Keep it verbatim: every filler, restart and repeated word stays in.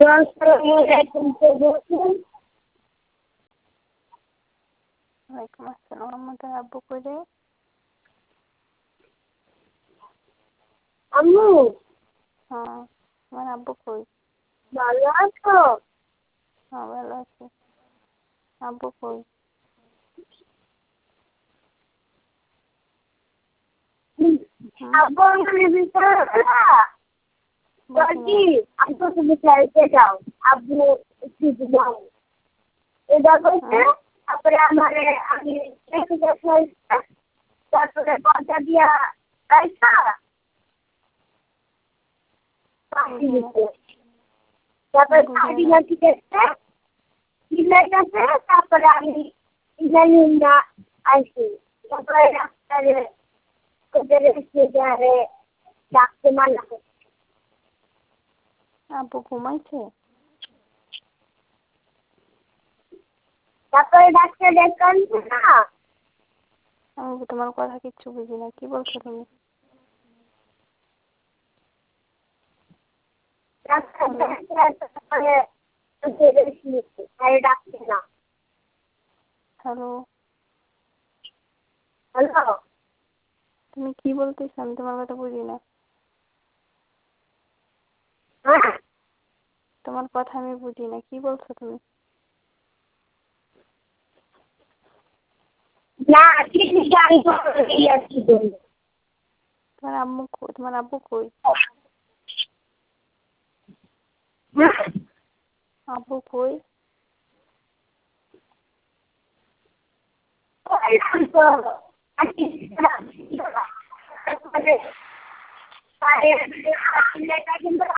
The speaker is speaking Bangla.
আসসালামু আলাইকুম আসসালাম আমাদের আব্বু করে আম্মু হ্যাঁ আমার আব্বু কই ভালো আছো? হ্যাঁ ভালো আছে আব্বু কই আব্বু আমাদের ভিতরে বলছি আব্বু তুমি চাইতে যাও আব্বু একটু যাও এটা বলছে তারপরে আমার আমি তারপরে পয়সা দিয়া পয়সা তারপরে শাড়ি নাকি দেখতে সিলাই আছে তারপরে আমি সিলাই না আসি তারপরে ডাক্তারে ওদের আরে ডাকতে মানা আব্বু ঘুমাইছে তারপরে ডাক্তার দেখান না আমি তোমার কথা কিচ্ছু বুঝি না কি বলছো তুমি ডাক্তার তারপরে আরে ডাকতে না হ্যালো হ্যালো তুমি কি বলতেছো আমি তোমার কথা বুঝি না হ্যাঁ তোমার কথা আমি বুঝি না কি বলছো তুমি না ঠিক গাড়ি করে আসছি তোমার আম্মু কই তোমার আব্বু কই আব্বু কই কিন্তু